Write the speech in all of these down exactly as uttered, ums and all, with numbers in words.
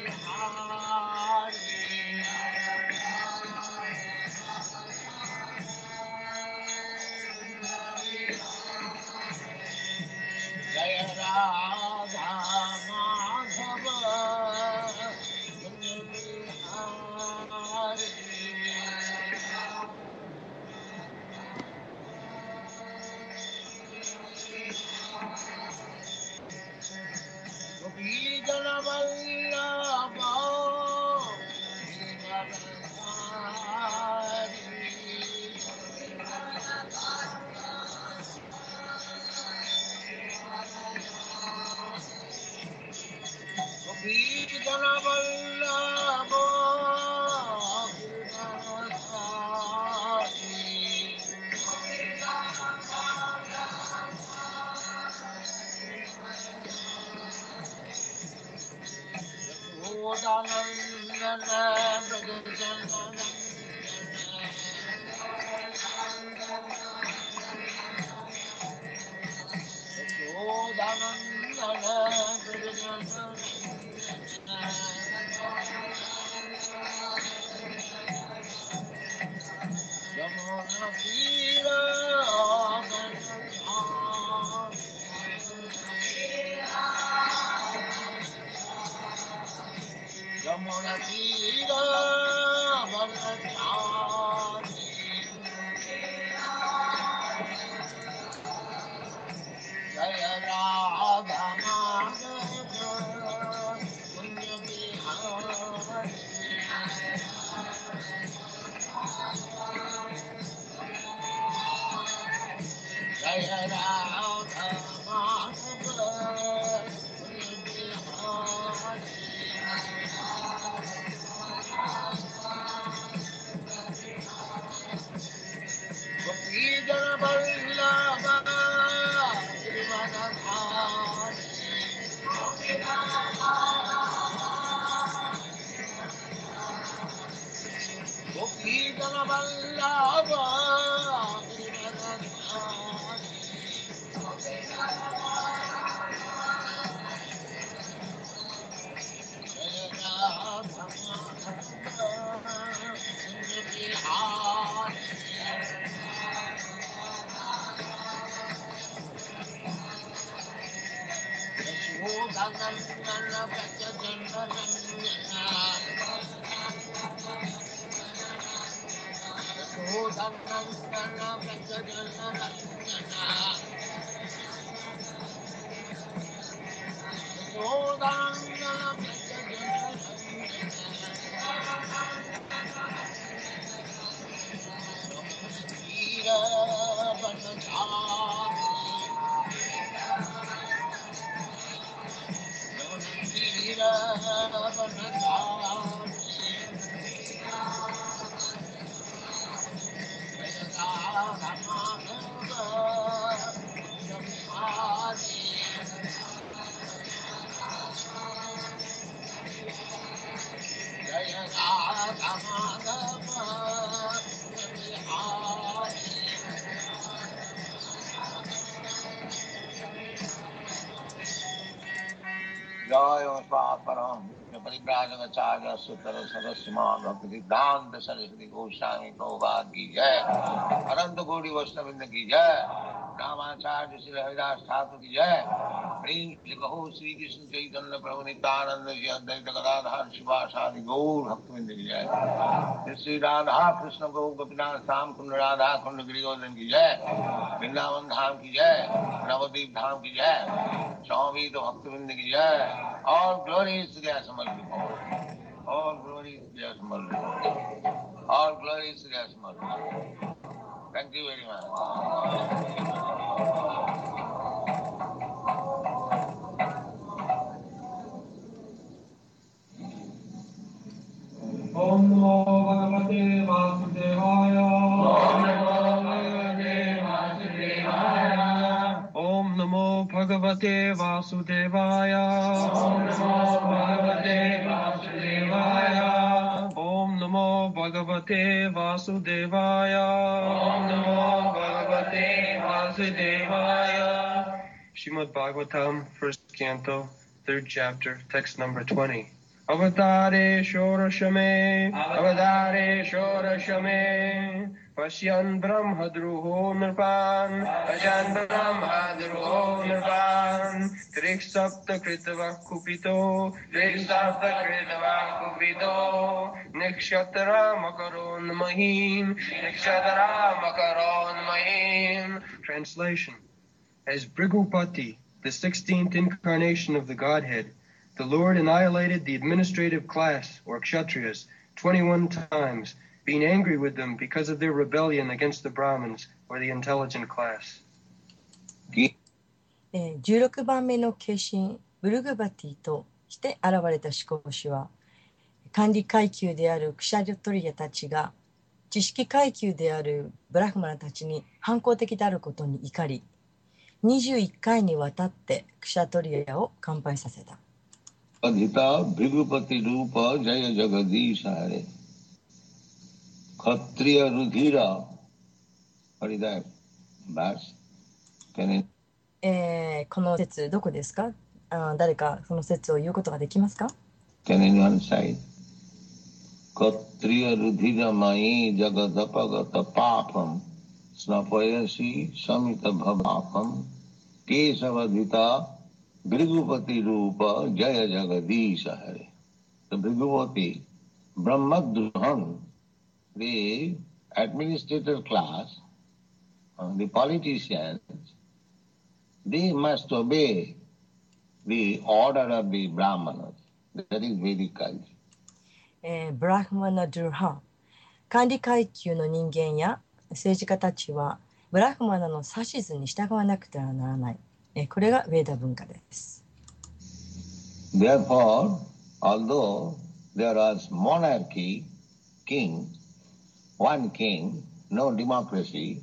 परिव्राजकाचार्य सूत्र सरस्मान भक्तिदांत सरस्वती गोस्वामी प्रभुपाद की जय, अनंत कोटि वैष्णववृंद की जय, रामाचार्य श्री हरिदास ठाकुर की जय। प्रेम से कहो श्री कृष्ण चैतन्य प्रभु नित्यानंद जी अद्वैत गदाधर शिवासादि गौर भक्तवृंद की जय। श्री राधा कृष्ण गौ गोपीनाथ श्याम कुंड राधा कुंड गिरिगोवर्धन की जय, वृंदावन धाम की जय, नवद्वीप धाम की जय, स्वामी तो भक्तवृंद की जय। All glories to the Asmal Lord. All glories to the Asmal Lord. All glories to the Asmal Lord. Thank you very much. Om Namo Bhagavate Vasudevaya. Om Namo Bhagavate Vasudevaya. Om Namo Bhagavate Vasudevaya. Om Namo Bhagavate Vasudevaya. Om Namo Bhagavate Vasudevaya. Srimad Bhagavatam, first canto, third chapter, text number twenty. Avatare Shorashame, Avatare Shorashame, Pasyan Brahmadruho Nirpan, Pasyan Brahmadruho Nirpan, Triksapta Kritava Kupito, Triksapta Kritava Kupito, Nikshatra Makaron Mahim, Nikshatra Makaron Mahim. Translation. As Brigupati, the sixteenth incarnation of the Godhead, the Lord annihilated the administrative class, or Kshatriyas, twenty-one times, being angry with them because of their rebellion against the Brahmins, or the intelligent class. えーじゅうろくばんめの化身ブルグバティとして現れた思考主は、管理階級であるクシャリトリヤたちが知識階級であるブラフマナたちに反抗的であることに怒り、にじゅういっかいにわたってクシャトリヤを乾杯させた。 Adhita Bhrigupati Rupa Jaya Jagadisha Hare Kshatriya Rudhira. What is that verse? Can it? えーこの説どこですか？あー誰かその説を言うことができますか？ Can anyone cite? Kshatriya Rudhira Mai Jagadapagata Papam Snapayasi Samita Bhavapam Kesavadhita Bhrigupati Rupa Jaya Jagadisha Hare. The Bhrigupati, Brahmadruhan, the administrator class, uh, the politicians, they must obey the order of the Brahmanas. That is Vedic culture. えーブラフマナ・ドゥルハン、管理階級の人間や政治家たちはブラフマナの指図に従わなくてはならない。えーこれがヴェーダ文化です。 Therefore, although there was monarchy, king, one king, no democracy,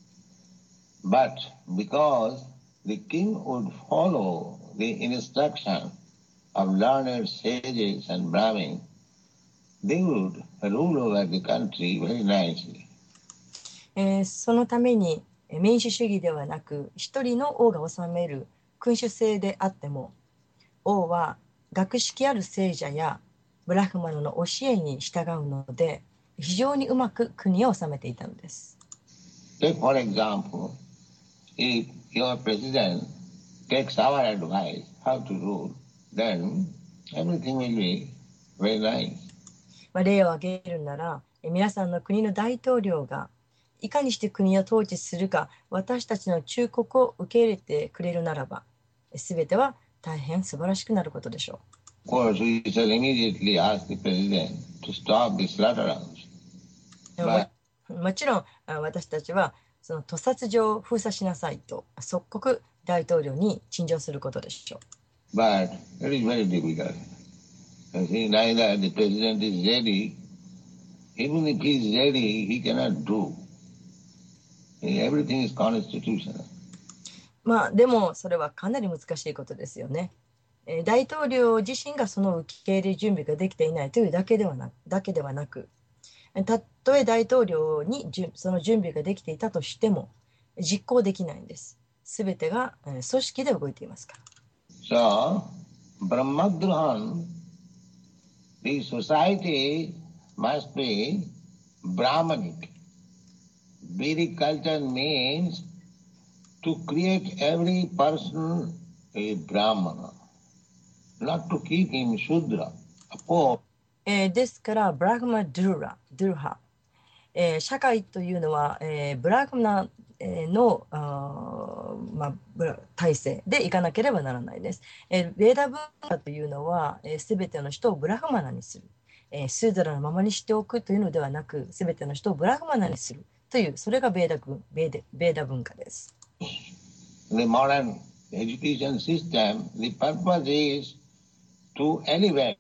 but because the king would follow the instruction of learned sages and Brahmins, they would rule over the country very nicely. えーそのためにえー民主主義ではなく一人の王が治める君主制であっても、王は学識ある聖者やブラフマナの教えに従うので非常にうまく国を治めていたのです。 Take for example, if your president takes our advice how to rule, then everything will be very nice. まあ、例を挙げるなら、え皆さんの国の大統領がいかにして国を統治するか私たちの忠告を受け入れてくれるならば、すべては大変素晴らしくなることでしょ Of course, we shall immediately ask the president to stop the slaughterhouse. う。ももちろんあ私たちはその屠殺場を封鎖しなさいと即刻大統領に陳情することでしょう。 But it is very difficult. You see, neither the president is ready. Even if he is ready, he cannot do. Everything is constitutional. まあでもそれはかなり難しいことですよね。えー大統領自身がその受け入れ準備ができていないというだけではなだけではなく、たとえ大統領にじゅその準備ができていたとしても実行できないんです。すべてがえー組織で動いていますから。 So, Brahmadruhan, the society must be Brahmanic. Vedic culture means to create every person a Brahmana, not to keep him Shudra, a poor. えーですからブラグマ・ドゥルラ、ドゥルハ、えー社会というのは、えーブラグマえーのあー、まあ、ブラ体制でいかなければならないです。えー、ベーダ文化というのは、えー、全ての人をブラフマナにする、えー、スーダラのままにしておくというのではなく、全ての人をブラフマナにするという、それがベーダ文ベーデベーダ文化です。 The modern education system, the purpose is to elevate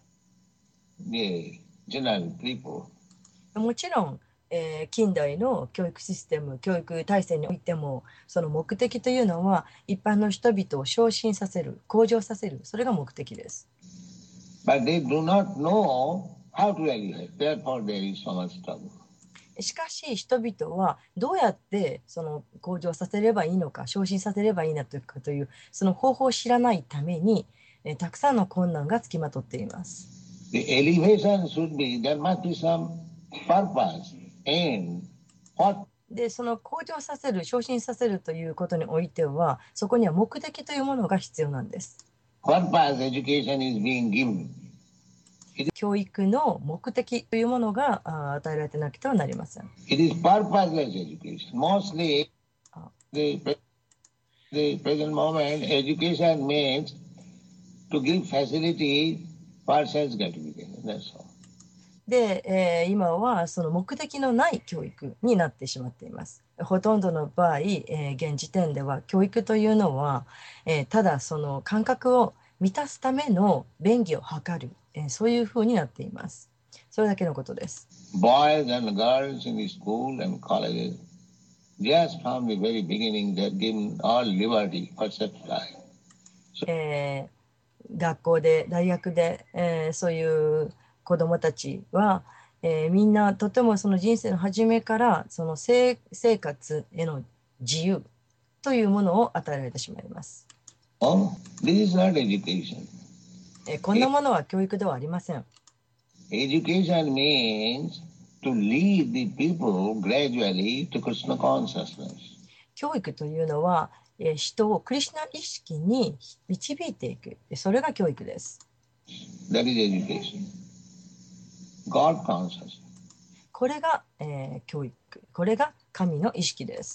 the general people. もちろん、えー近代の教育システム、教育体制においても、その目的というのは一般の人々を昇進させる、向上させる、それが目的です。 But they do not know how to elevate. Therefore, there is so much trouble. しかし人々はどうやってその向上させればいいのか、昇進させればいいのかというその方法を知らないために、えーたくさんの困難がつきまとっています。 The elevation should be, there must be some purpose in what で、その向上させる、昇進させるということにおいては、そこには目的というものが必要なんです。 purpose education is being given. 教育の目的というものがあ与えられてなくてはなりません。 It is purposeless education. Mostly, the, the present moment, education means to give facility for sense gratification. That's all. で、えー今はその目的のない教育になってしまっています。ほとんどの場合、えー現時点では教育というのは、えーただその感覚を満たすための便宜を図る、えーそういうふうになっています。それだけのことです。 Boys and girls in the school and colleges, just from the very beginning, they're given all liberty for such life. えー学校で大学で、えーそういう子どもたちは、えーみんなとてもその人生の初めからその生生活への自由というものを与えられてしまいます。 Oh, this is not education. えーこんなものは教育ではありません。 Education means to lead the people gradually to Krishna consciousness. 教育というのは、えー人をクリシュナ意識に導いていく。それが教育です。 That is education. God consciousness. これが、えー教育。これが神の意識です。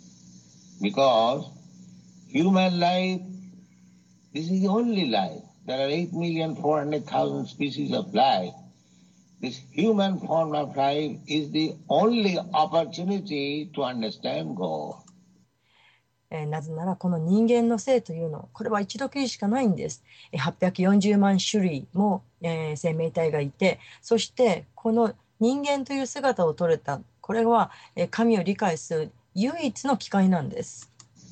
Because human life, this is the only life. There are eight million four hundred thousand species of life. This human form of life is the only opportunity to understand God. えーなぜならこの人間の性というのこれは一度きりしかないんです。えーはっぴゃくよんじゅうまん種類も、えー生命体がいて、そしてこの人間という姿を取れたこれは、えー神を理解する唯一の機会なんです。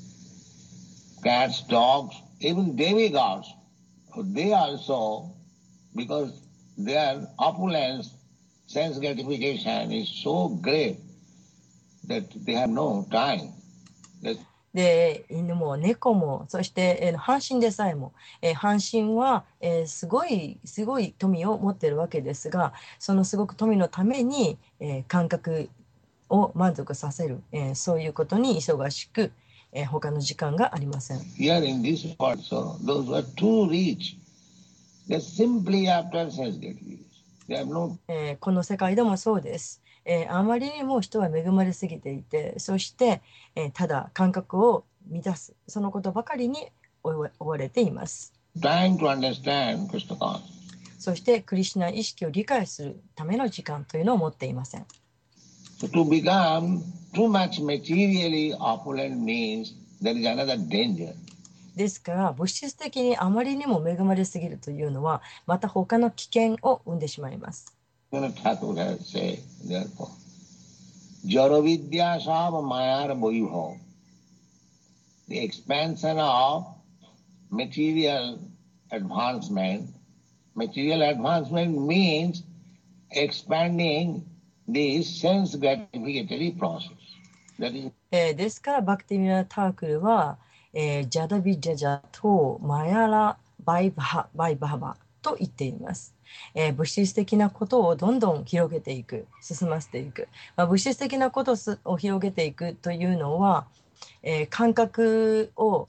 Cats, dogs, even demigods, they also, because their opulence, sense gratification is so great that they have no time. That で犬も猫もそして、えー阪神でさえも、えー阪神は、えーすごいすごい富を持っているわけですが、そのすごく富のために、えー感覚を満足させる、えーそういうことに忙しく、えー他の時間がありません。 here in this world, so those who are too rich, they're simply after sense gratification. They have no えーこの世界でもそうです。えーあまりにも人は恵まれすぎていて、そして、えーただ感覚を満たす、そのことばかりに追わ追われています。 time to understand Krishna consciousness. そしてクリシュナ意識を理解するための時間というのを持っていません。 So to become too much materially opulent means there is another danger. ですから物質的にあまりにも恵まれすぎるというのはまた他の危険を生んでしまいます。 You know, Thakur has said, therefore, Jaravidya Sava Mayar Vaibhav, the expansion of material advancement. Material advancement means expanding the sense gratificatory process. That is えーですからバクティミラ・タークルは、えージャダビジャジャとマヤラ・バイバハバイバハバと言っています。えー物質的なことをどんどん広げていく、進ませていく。まあ、物質的なことをすを広げていくというのは、えー感覚を、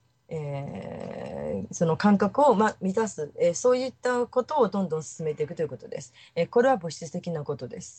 えーその感覚を、まあ、満たす、えーそういったことをどんどん進めていくということです。えーこれは物質的なことです。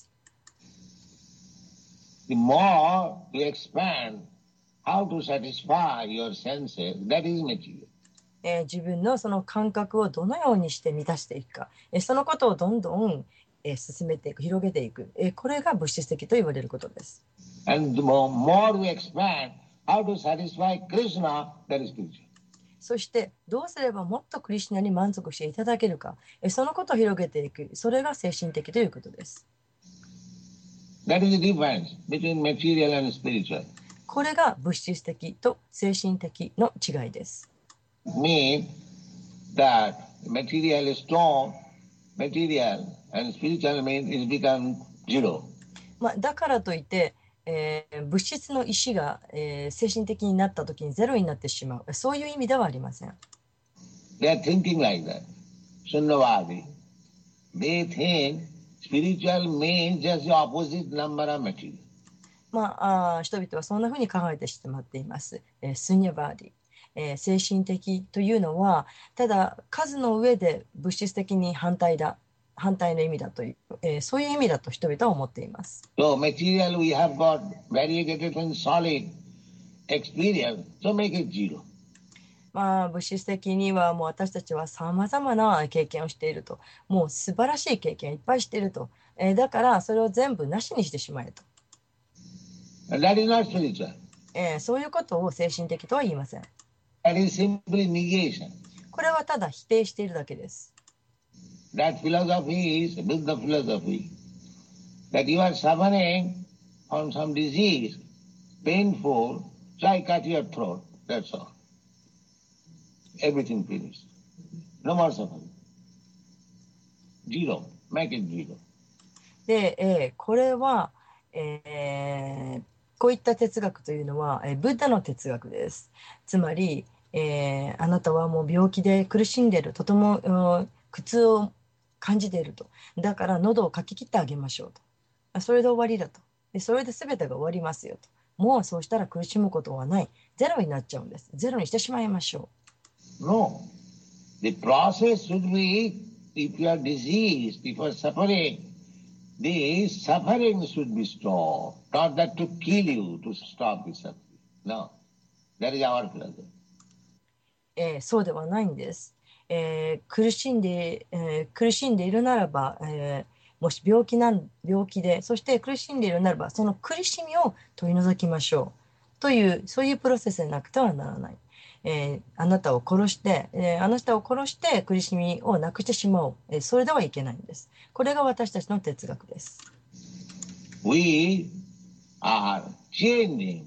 the more you expand how to satisfy your senses, that is material. えー自分のその感覚をどのようにして満たしていくか、えーそのことをどんどん、えー進めていく、広げていく、えーこれが物質的と言われることです。 And the more, more we expand how to satisfy Krishna, that is spiritual. そしてどうすればもっとクリシュナに満足していただけるか、えーそのことを広げていく、それが精神的ということです。 That is the difference between material and spiritual. これが物質的と精神的の違いです。 Mean that material is strong, material and spiritual means it's become zero. まあ、だからといって、えー物質の意志が、えー精神的になった時にゼロになってしまう、そういう意味ではありません。 They are thinking like that. Sunnavadi. they think spiritual means just the opposite number of material. まあ、あー人々はそんなふうに考えてしまっています。えースニャバーディ、えー精神的というのは、ただ数の上で物質的に反対だ、反対の意味だという、えーそういう意味だと人々は思っています。 So material we have got variegated and solid experience, so make it zero. まあ、物質的にはもう私たちはさまざまな経験をしていると、もう素晴らしい経験をいっぱいしていると、えーだからそれを全部なしにしてしまえと、 And that is not spiritual. えーそういうことを精神的とは言いません。 That is simply negation. これはただ否定しているだけです。 That philosophy is Buddha philosophy. That you are suffering from some disease, painful, so I cut your throat. That's all. Everything finished. No more suffering. Zero. Make it zero. で、えーこれは、えーこういった哲学というのは、えーブッダの哲学です。つまり、えーあなたはもう病気で苦しんでいる、とてもうん苦痛を感じていると。だから喉をかき切ってあげましょうと。あそれで終わりだと。で、それで全てが終わりますよと。もうそうしたら苦しむことはない。ゼロになっちゃうんです。ゼロにしてしまいましょ No. The process should be, if you are diseased, if you are suffering, the suffering should be stopped. Not that to kill you, to stop the suffering. No. That is our philosophy. う。えーそうではないんです。えー苦しんで、えー苦しんでいるならば、えーもし病気なん病気で、そして苦しんでいるならば、その苦しみを取り除きましょうという、そういうプロセスでなくてはならない。えーあなたを殺して、えーあなたを殺して苦しみをなくしてしまおう。えーそれではいけないんです。これが私たちの哲学です。 We are changing.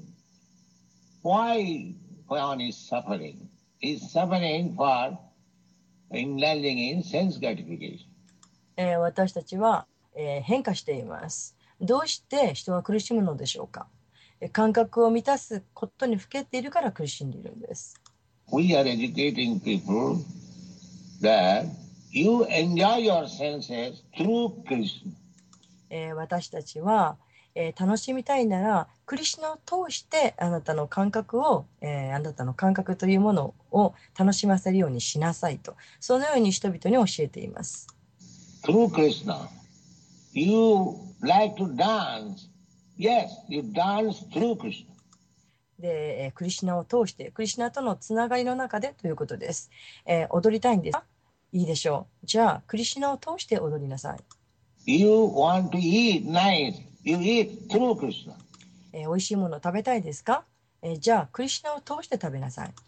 Why one is suffering? Is suffering for indulging in sense gratification. えー私たちは、えー変化しています。どうして人は苦しむのでしょうか。えー感覚を満たすことにふけっているから苦しんでいるんです。 We are educating people that you enjoy your senses through Krishna. えー私たちは、えー楽しみたいならクリシュナを通してあなたの感覚を、えーあなたの感覚というものを楽しませるようにしなさいと、そのように人々に教えています。 Through Krishna. You like to dance. Yes, you dance through Krishna. で、えークリシュナを通してクリシュナとのつながりの中でということです。えー踊りたいんですか？いいでしょう。じゃあクリシュナを通して踊りなさい。 You want to eat nice. You eat through Krishna. えー美味しいものを食べたいですか？えーじゃあクリシュナを通して食べなさい。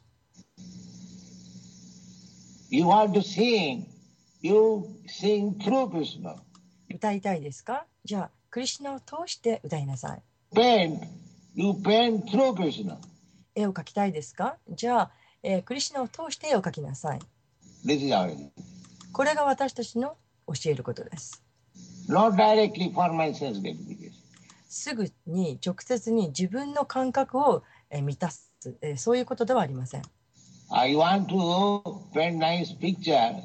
You want to sing. You sing through Krishna. 歌いたいですか？じゃあクリシュナを通して歌いなさい。 Paint. You paint through Krishna. 絵を描きたいですか？じゃあ、えークリシュナを通して絵を描きなさい。 This is our education. これが私たちの教えることです。 Not directly for my sense gratification. すぐに直接に自分の感覚を、えー満たす、えーそういうことではありません。 I want to paint nice picture.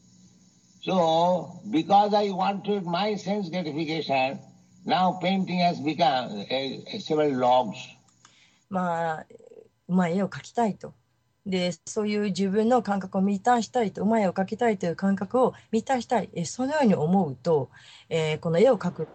So, because I wanted my sense gratification, now painting has become a, a several logs. まあうまい絵を描きたいと、でそういう自分の感覚を満たしたいと、うまい絵を描きたいという感覚を満たしたい、えーそのように思うと、えーこの絵を描く、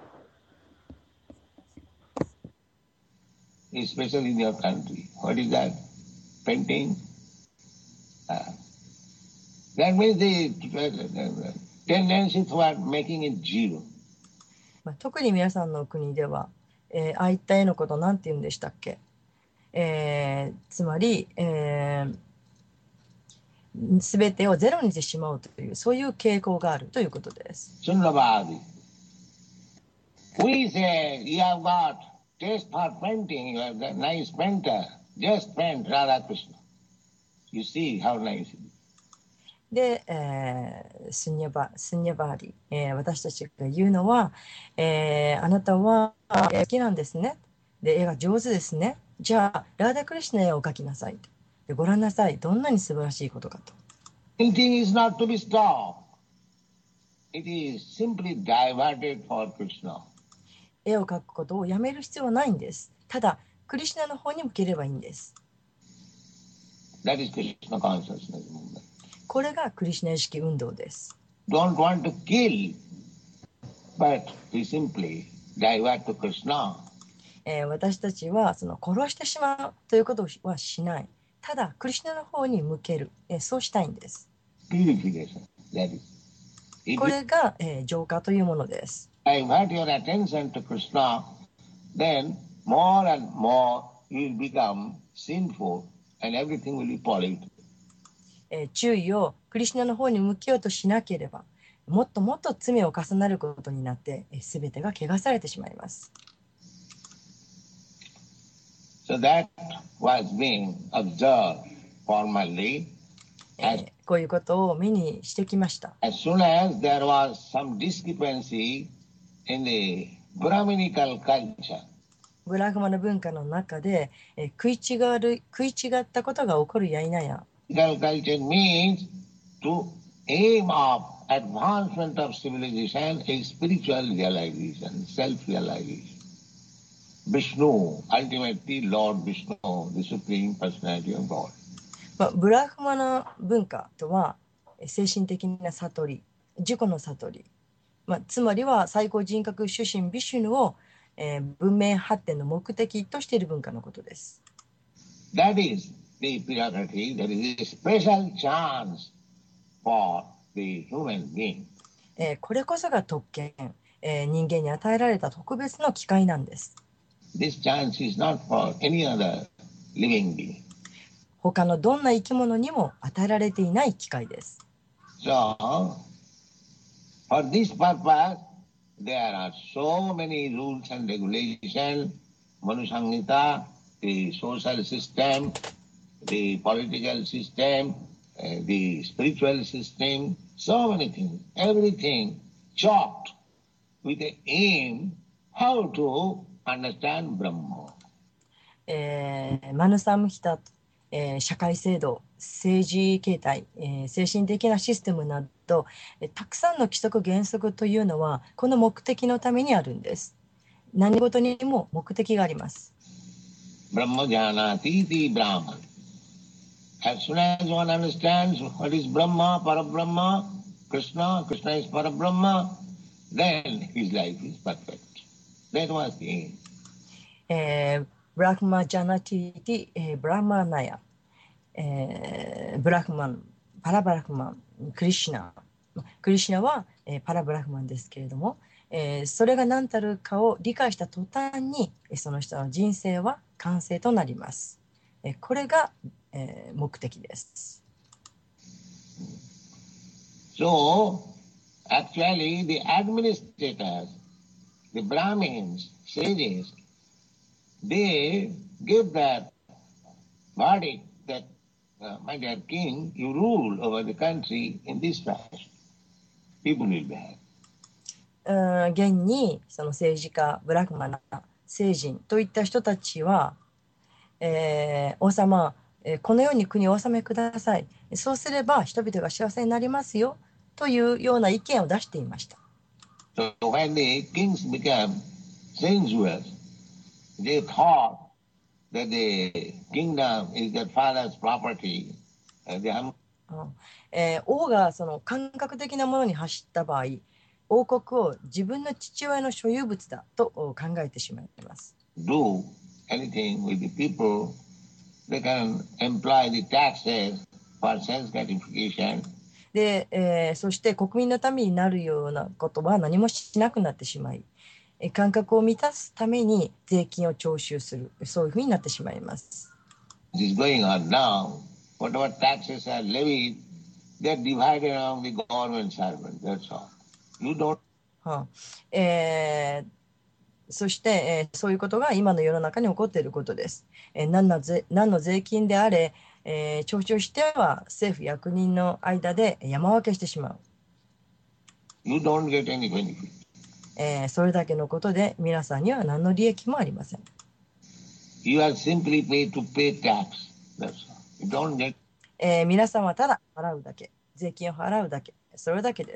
Especially in your country. What is that? Painting? Uh, that means the uh, tendency toward making it zero. まあ、特に皆さんの国では、えーああいった絵のことなんて言うんでしたっけ。えーつまり、えー、全てをゼロにしてしまうという、そういう傾向があるということです。 Sunnavadi. We say, you have got taste for painting, you are a nice painter. Just paint Radha Krishna. You see how nice it is. で、えースニャバスニャバーリ、えー私たちが言うのは、えーあなたはえー好きなんですね。で、絵が上手ですね。じゃあ、ラーダクリシュナの絵を描きなさいと。で、ご覧なさい。どんなに素晴らしいことかと。 Painting is not to be stopped. it is simply diverted for Krishna. 絵を描くことをやめる必要はないんです。ただ、クリシュナの方に向ければいいんです。 That is Krishna consciousness movement. これがクリシュナ意識運動です。 Don't want to kill, but we simply divert to Krishna. えー私たちはその殺してしまうということはしない。ただ、クリシュナの方に向ける。えーそうしたいんです。 Purification. That is. If こ you れが、えー浄化というものです。 divert your attention to Krishna, then more and more you will become sinful and everything will be polluted. えー注意をクリシュナの方に向けようとしなければ、もっともっと罪を重ねることになって、えー全てが汚されてしまいます。 So that was being observed formally. えーこういうことを目にしてきました。 As soon as there was some discrepancy in the Brahminical culture, ブラフマの文化の中で、えー食い違う食い違ったことが起こるや否や、 Brahminical culture means to aim of advancement of civilization is spiritual realization, self-realization. Vishnu, ultimately Lord Vishnu, the Supreme Personality of God. まあ、ブラフマの文化とはえー精神的な悟り、自己の悟り、まあ、つまりは最高人格主神ビシュヌを、えー文明発展の目的としている文化のことです。 That is the prerogative, that is a special chance for the human being. えーこれこそが特権、えー人間に与えられた特別の機会なんです。 This chance is not for any other living being. 他のどんな生き物にも与えられていない機会です。 So, for this purpose, there are so many rules and regulations, Manu Samhita, the social system, the political system, uh, the spiritual system, so many things, everything chalked with the aim how to understand Brahma. えーマヌサムヒタ、えー社会制度、政治形態、えー精神的なシステムなど、えーたくさんの規則原則というのはこの目的のためにあるんです。何事にも目的があります。 Brahma janati iti Brahman. As soon as one understands what is Brahma, Parabrahma, Krishna, Krishna is Parabrahma, then his life is perfect. That was the aim. えーブラフマジャナティティ、えーブラマナヤ、えーブラフマン、パラブラフマン、クリシュナ。クリシュナは、えーパラブラフマンですけれども、えーそれが何たるかを理解した途端に、えーその人の人生は完成となります。えーこれが、えー目的です。 So, actually, the administrators, the Brahmins, sages, they give that verdict that, uh, my dear king, you rule over the country in this fashion. People will be happy. うん現にその政治家、ブラフマナ、聖人といった人たちは、えー王様、えーこのように国をお治めください。そうすれば人々が幸せになりますよというような意見を出していました。 So when the kings became sensuous, they thought that the kingdom is their father's property. And they have うんえー王がその感覚的なものに走った場合、王国を自分の父親の所有物だと考えてしまいます。 do anything with the people. They can employ the taxes for sense gratification. で、えーそして国民のためになるようなことは何もしなくなってしまい、えー感覚を満たすために税金を徴収する、そういうふうになってしまいます。 This is going on now. Whatever taxes are levied, they're divided among the government servants. That's all. You don't はあえーそして、えーそういうことが今の世の中に起こっていることです。えー何の税、何の税金であれ、えー徴収しては政府役人の間で山分けしてしまう。 you don't get any benefit. えーそれだけのことで皆さんには何の利益もありません。 You are simply paid to pay tax. That's all. You don't get えー皆さんはただ払うだけ、税金を払うだけ、それだけです。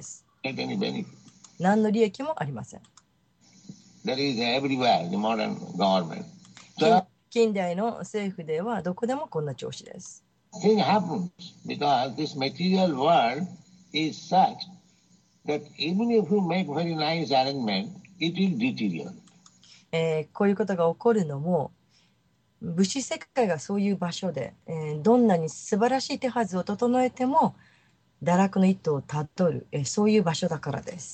any benefit. 何の利益もありません。 That is everywhere, the modern government. 近 So, 近代の政府ではどこでもこんな調子です。 thing happens because this material world is such that even if you make very nice arrangement, it will deteriorate. えーこういうことが起こるのも、物質世界がそういう場所で、えーどんなに素晴らしい手はずを整えても堕落の一途をたどる、えーそういう場所だからです。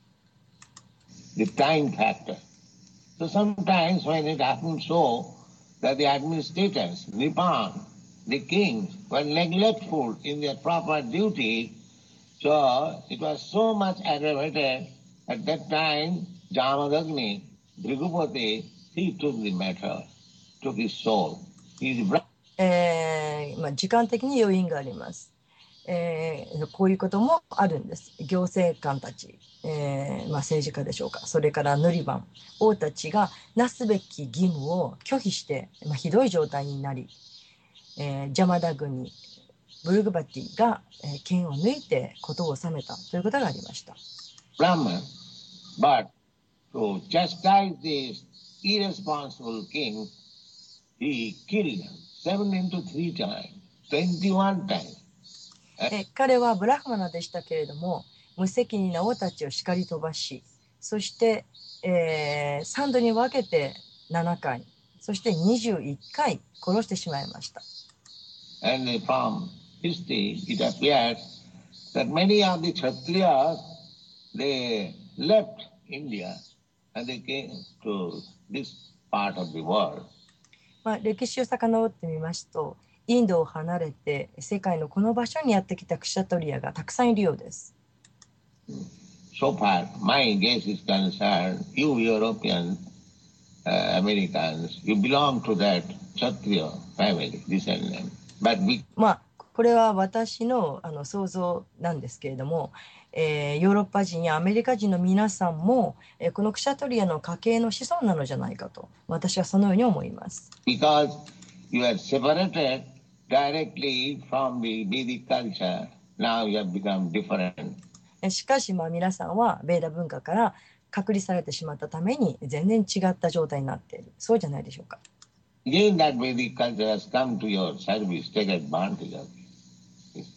The time factor. So sometimes when it happens so that the administrators, Nippon, the kings were neglectful in their proper duty, so it was so much aggravated at that time Jamadagni, Bhrigupati, he took the matter, took his soul. He is えーまあ、時間的に要因があります。えーこういうこともあるんです。行政官たち、えーまあ、政治家でしょうか、それからヌリバン王たちがなすべき義務を拒否して、まあ、ひどい状態になり、えージャマダ軍ブルグバティが、えー剣を抜いて事を収めたということがありました。 Brahman, but to chastise this irresponsible king, he killed seven into three times, twenty-one times. えー彼はブラフマナでしたけれども、無責任な王たちを叱り飛ばし、そして、えー、さんどに分けてななかい、そしてにじゅういっかい殺してしまいました。 And from history it appears that many of the Kshatriyas, they left India and they came to this part of the world. まあ、歴史を遡ってみますと、インドを離れて世界のこの場所にやってきたクシャトリアがたくさんいるようです。 So far, my guess is concerned, you Europeans, uh, Americans, you belong to that Kshatriya family, descendant. But we まあこれは私の、あの想像なんですけれども、えーヨーロッパ人やアメリカ人の皆さんも、えーこのクシャトリアの家系の子孫なのじゃないかと私はそのように思います。 because you are separated directly from the Vedic culture, now you have become different. えーしかしまあ皆さんはベーダ文化から隔離されてしまったために全然違った状態になっている、そうじゃないでしょうか。 Again, that Vedic culture has come to your service, take advantage of it.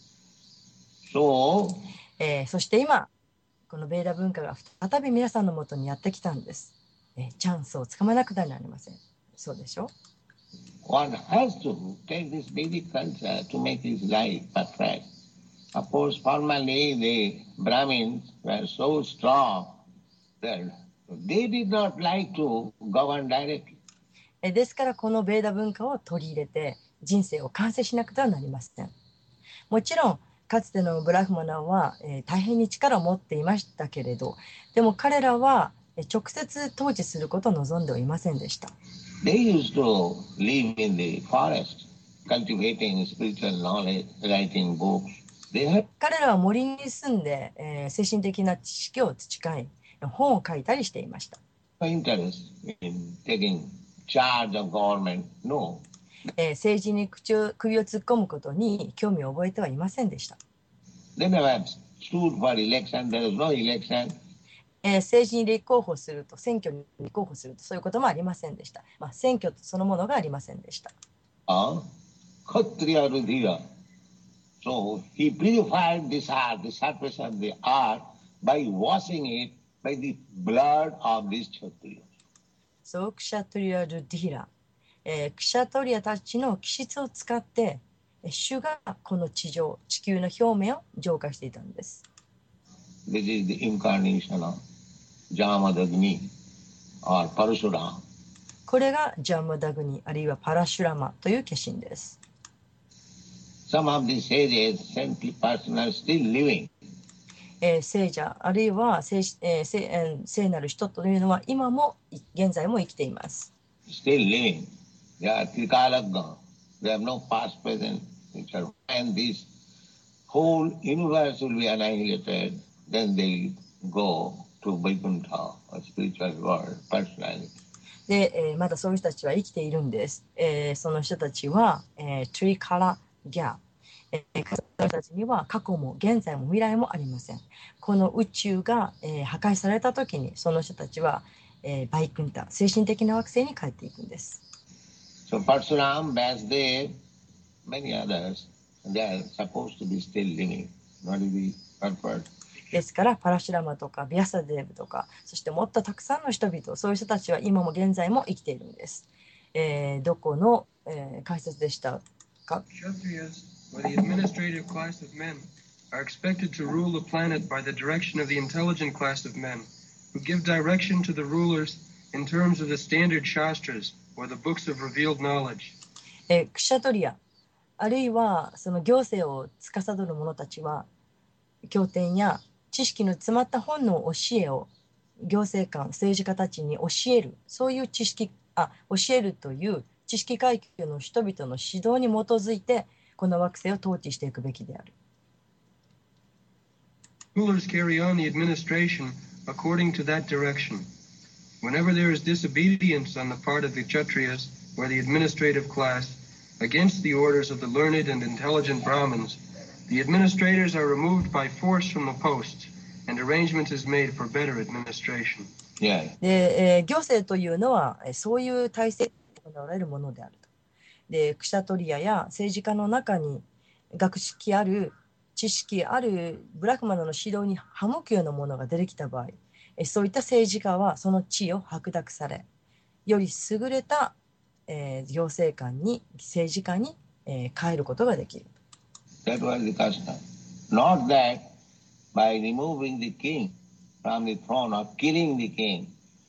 So, えーそして今このベーダ文化が再び皆さんのもとにやってきたんです。えーチャンスをつかまなくてはなりません。そうでしょ。 one has to take this Vedic culture to make his life perfect. Of course, formerly the Brahmins were so strong that they did not like to govern directly. えーですからこのベーダ文化を取り入れて人生を完成しなくてはなりません。もちろんかつてのブラフマナは、えー大変に力を持っていましたけれど、でも彼らはえー直接統治することを望んではいませんでした。 They used to live in the forest, cultivating spiritual knowledge, writing books. They had 彼らは森に住んで、えー精神的な知識を培い本を書いたりしていました。 no interest in taking charge of government. No. えー政治に口を首を突っ込むことに興味を覚えてはいませんでした。 They never stood for election. There was no election. えー政治に立候補すると、選挙に立候補すると、そういうこともありませんでした。まあ、選挙そのものがありませんでした。 Uh, Kshatriya Rudhira. So he purified this earth, the surface of the earth, by washing it by the blood of these Kshatriyas. そうクシャトリア・ルディラ、えークシャトリアたちの気質を使って、えー主がこの地上、地球の表面を浄化していたんです。 This is the incarnation of Jamadagni or Parashurama. これがジャムダグニ、あるいはパラシュラマという化身です。 Some of the sages, saintly persons are still living. えー聖者、あるいは聖,、えー聖えー聖なる人というのは今も現在も生きています。 Still living. They are Trikalagna. They have no past, present, future. And this whole universe will be annihilated. Then they go to Vaikuntha, a spiritual world, personally. で、えーまだそういう人たちは生きているんです。えーその人たちは、えートリカラギャ、 えー私たちには過去も現在も未来もありません。この宇宙が、えー破壊された時にその人たちは、えーバイクンタ、精神的な惑星に帰っていくんです。 So Parsuram, Vyasdev, many others, they are supposed to be still living. What is the purpose? ですからパラシュラマとかビアサデーブとか、そしてもっとたくさんの人々、そういう人たちは今も現在も生きているんです。えーどこの、えー解説でしたか？ Kshatriyas, or the administrative class of men, are expected to rule the planet by the direction of the intelligent class of men, who give direction to the rulers in terms of the standard shastras, or the books of revealed knowledge. えークシャトリア、あるいはその行政を司る者たちは、経典や知識の詰まった本の教えを行政官、政治家たちに教える、そういう知識、あ、教えるという知識階級の人々の指導に基づいて、この惑星を統治していくべきである。 Rulers carry on the administration according to that direction. Whenever there is disobedience on the part of the Kshatriyas, or the administrative class, against the orders of the learned and intelligent Brahmins, the administrators are removed by force from the posts, and arrangement is made for better administration. Yeah. で、えー行政というのは、えーそういう体制で行われるものであると。で、クシャトリアや政治家の中に学識ある、知識あるブラフマナの指導に歯向くようなものが出てきた場合、えーそういった政治家はその地位を剥奪され、より優れた、えー行政官に、政治家に、えー変えることができる。 That was the custom. Not that by removing the king from the throne or killing the king,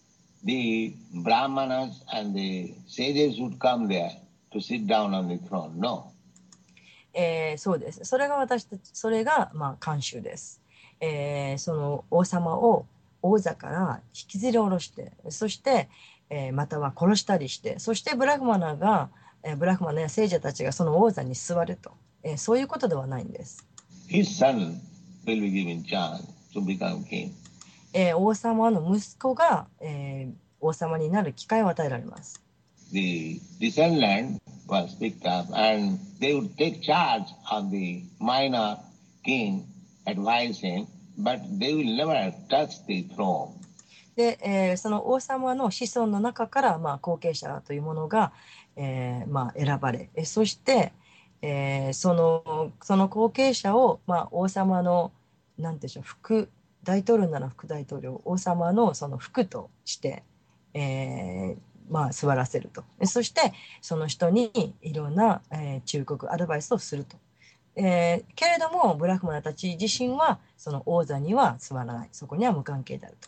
the brahmanas and the sages would come there to sit down on the throne. No. えーそうです。それが私たち、それが、まあ、慣習です。えーその王様を王座から引きずり下ろして、そして、えーまたは殺したりして、そしてブラフマナが、えーブラフマナや聖者たちがその王座に座ると、えーそういうことではないんです。 His son will be given chance to become king. えー王様の息子が、えー王様になる機会を与えられます。 The descendant was picked up and they would take charge of the minor king, advise him, but they will never touch the throne. で、えーその王様の子孫の中から、まあ、後継者というものが、えーまあ、選ばれ、えそして、えーそのその後継者を、まあ、王様のなんていうんでしょう、副大統領なら副大統領、王様のその副として、えーまあ、座らせると。えそしてその人にいろんな、えー忠告アドバイスをすると。えーけれどもブラフマナたち自身はその王座には座らない、そこには無関係であると。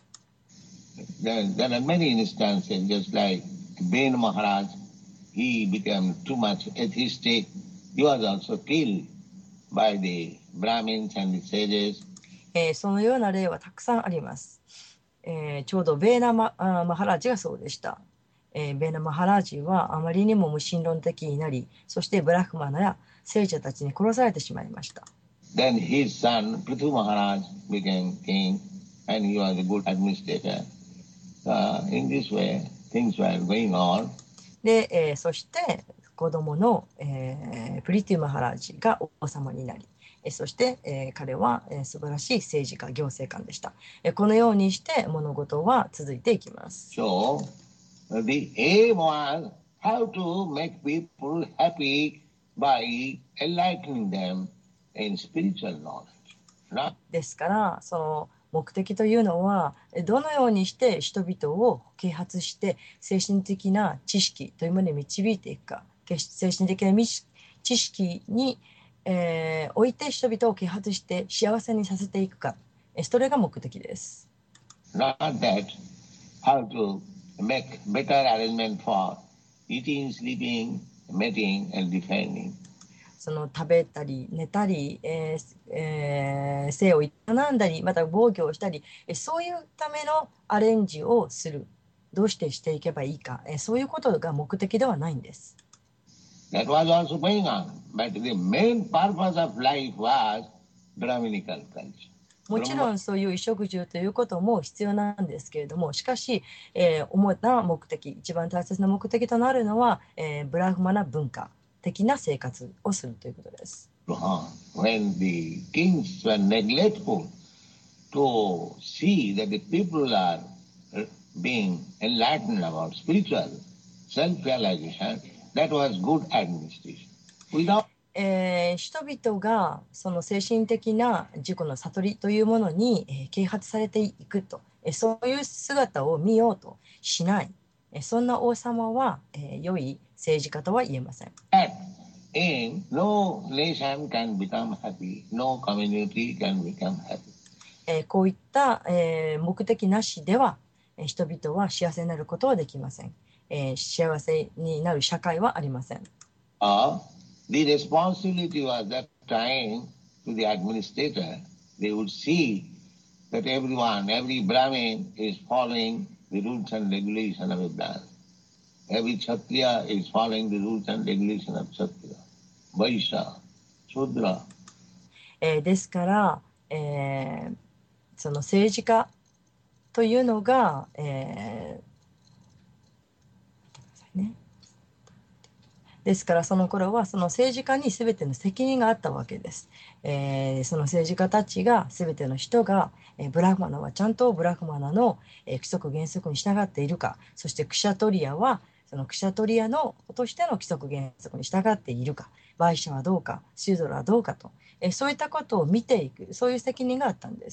There, there are many instances, just like Ben Maharaj, he became too much atheistic. He was also killed by the Brahmins and the sages. えーそのような例はたくさんあります。えーちょうどベーナマ、あマハラジがそうでした。えーベーナマハラジはあまりにも無神論的になり、そしてブラフマナや聖者たちに殺されてしまいました。 Then his son, Prithu Maharaj, became king and he was a good administrator. Uh, in this way, things were going on. で、えーそして子供の、えープリティマハラジが王様になり、えーそして、えー彼は、えー素晴らしい政治家、行政官でした。えーこのようにして物事は続いていきます。 So, the aim was how to make people happy by enlightening them in spiritual knowledge. Not ですからその目的というのはどのようにして人々を啓発して精神的な知識というものに導いていくか、精神的な知識に、えー、おいて人々を啓発して幸せにさせていくか、それが目的です。 Not that how to make better arrangement for eating, sleeping, mating, and defending. その食べたり寝たり、えーえー性を営んだりまた防御をしたり、そういうためのアレンジをする、どうしてしていけばいいか、そういうことが目的ではないんです。 That was also going on, but the main purpose of life was Brahminical culture. もちろんそういう衣食住ということも必要なんですけれども、しかし、えー、主な目的、一番大切な目的となるのは、えー、ブラフマナ文化的な生活をするということです。 uh, when the kings were neglectful to see that the people are being enlightened about spiritual self-realization, that was good administration. Without えー人々がその精神的な自己の悟りというものに、えー啓発されていくと、えーそういう姿を見ようとしない、えーそんな王様は、えー良い政治家とは言えません。 that aim, no nation can become happy, no community can become happy. えーこういった、えー目的なしでは、えー人々は幸せになることはできません。えー幸せになる社会はありません。 Uh, the responsibility was that time to the administrator. They would see that everyone, every Brahmin is following the rules and regulations of a Brahmin. Every Kshatriya is following the rules and regulations of Kshatriya. Vaishya, Shudra. えーですから、えーその政治家というのが、えーね、ですからその頃はその政治家に全ての責任があったわけです。えーその政治家たちが全ての人が、えーブラフマナはちゃんとブラフマナの、えー規則原則に従っているか、そしてクシャトリアはそのクシャトリアのとしての規則原則に従っているか、バイシャはどうか、シュードラはどうかと、えーそういったことを見ていく、そういう責任があったんです。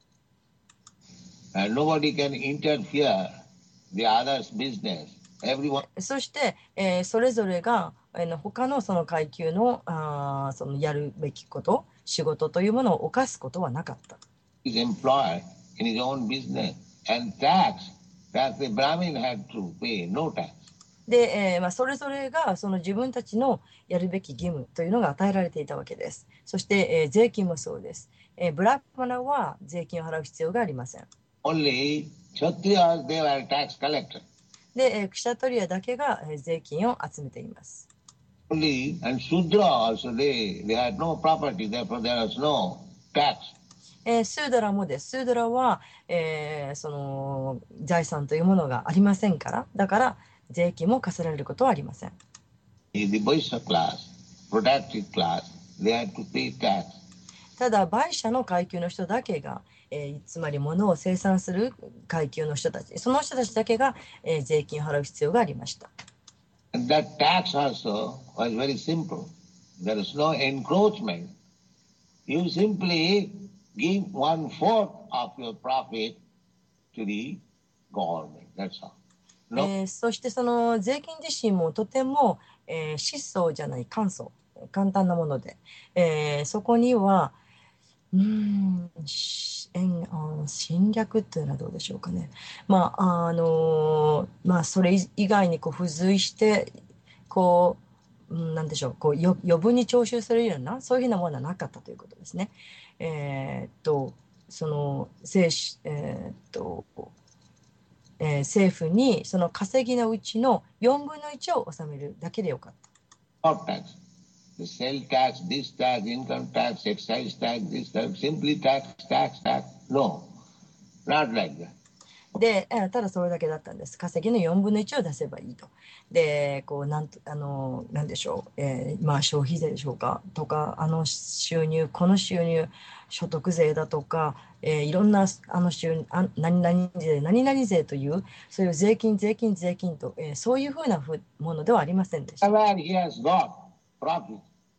And nobody can interfere the other's business. Everyone そして、えーそれぞれが、えーの他のその階級の、あーそのやるべきこと、仕事というものを犯すことはなかった。 is employed in his own business and tax that the Brahmin had to pay, no tax. で、えーまあ、それぞれがその自分たちのやるべき義務というのが与えられていたわけです。そして、えー税金もそうです。えーブラフマナは税金を払う必要がありません。 Only Kshatriyas, they were tax collectors. で、えークシャトリアだけが、えー税金を集めています。 Only, and Shudra also, they, they had no property, therefore there was no tax. えースーダラもです。スーダラは、えーその財産というものがありませんから、だから税金も課せられることはありません。 The Vaishya class, protected class, they had to pay tax. ただ、売者の階級の人だけが、えーつまり物を生産する階級の人たち、その人たちだけが、えー税金を払う必要がありました。 And that tax also was very simple. There is no encroachment. You simply give one fourth of your profit to the government. That's all. No, えーそしてその税金自身もとても、えー質素じゃない簡素、簡単なもので、えーそこにはうーんしえんあ侵略っていうのはどうでしょうかね。まああのまあそれ以外にこう付随してこう、うんなんでしょう、こうよ余分に徴収されるようなそういうふうなものはなかったということですね。えーっとその政治えーっとえー政府にその稼ぎのうちのよんぶんのいちを納めるだけでよかった。 not tax. The sale tax, this tax, income tax, excise tax, this tax, simply tax, tax, tax. No, not like that. で、えーただそれだけだったんです。稼ぎのよんぶんのいちを出せばいいと。で、こうなんとあのなんでしょう、えーまあ消費税でしょうかとか、あの収入、この収入、所得税だとか、えーいろんなあの収入、あ何々税、何々税というそういう税金、税金、税金と、えーそういうふうなふものではありませんでした。 Whatever he has got, profit.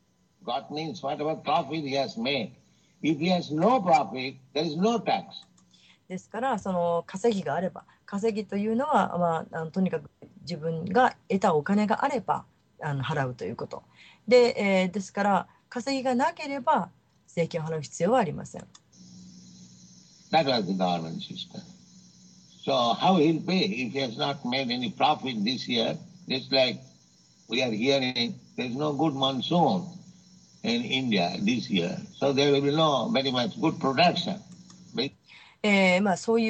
Got means whatever profit he has made. If he has no profit, there is no tax. ですからその稼ぎがあれば稼ぎというのは、まあ、あのとにかく自分が得たお金があればあの払うということで、えーですから稼ぎがなければ税金を払う必要はありません。 That was the government system. So how he'll pay if he has not made any profit this year? Just like we are hearing, there is no good monsoon in India this year. So there will be no very much good production. But えーまあ、そういう、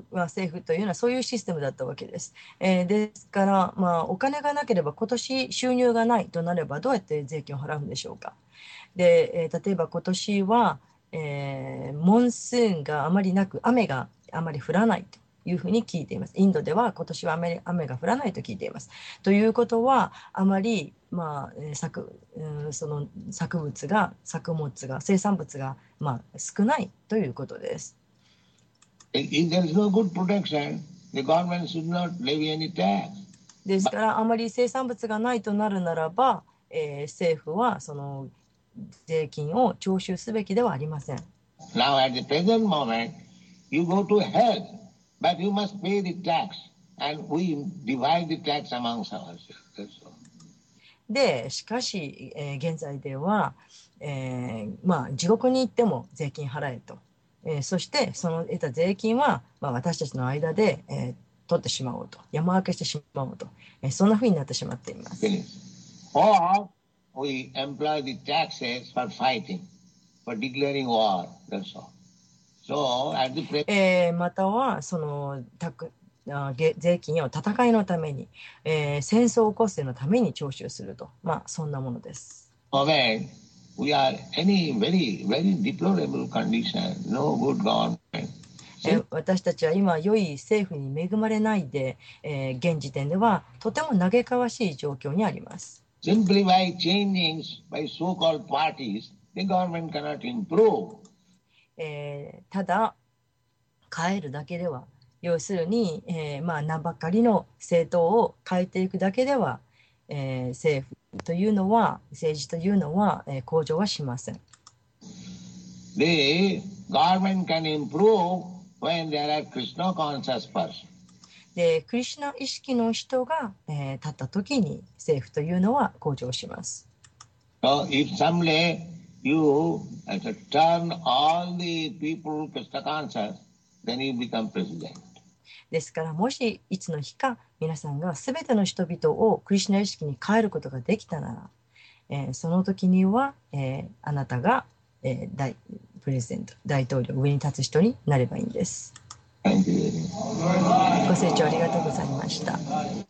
まあ、政府というのはそういうシステムだったわけです。えーですから、まあ、お金がなければ今年収入がないとなればどうやって税金を払うんでしょうか。で、えー例えば今年は、えーモンスーンがあまりなく雨があまり降らないと。 いうふうに聞いています。インドでは今年は雨、雨が降らないと聞いています。ということは、あまり、まあ、えー作、うん、その作物が、作物が、生産物が、まあ、少ないということです。 If there is no good protection, the government should not levy any tax. ですから、あまり生産物がないとなるならば、えー政府はその税金を徴収すべきではありません。 Now, at the present moment, you go to hell, but you must pay the tax, and we divide the tax amongst ourselves. That's all. で、しかし、えー現在では、えーまあ、地獄に行っても税金払えと。えーそして、その得た税金は、まあ、私たちの間で、えー取ってしまおうと。山分けしてしまおうと。えーそんなふうになってしまっています。 Finish. Or we employ the taxes for fighting, for declaring war. That's all. So, at the present, えーまたは、その、たくあげ税金を戦いのために、えー戦争を起こすのために徴収すると。まあ、そんなものです。 moment, we are in a very, very deplorable condition, no good government. えー私たちは今、良い政府に恵まれないで、えー現時点ではとても嘆かわしい状況にあります。 Simply by changing by so-called parties, the government cannot improve. えーただ、変えるだけでは、要するに、えーまあ、名ばかりの政党を変えていくだけでは、えー政府というのは、政治というのは、えー向上はしません。 The government can improve when there are Krishna conscious persons. で、クリシュナ意識の人が、えー立った時に政府というのは向上します。 So if someday you uh, turn all the people Krishna conscious, then you become president. ですから、もしいつの日か皆さんが全ての人々をクリシュナ意識に変えることができたなら、えーその時には、えーあなたが、えー大プレゼント、大統領、上に立つ人になればいいんです。 Thank you very much. ご清聴ありがとうございました。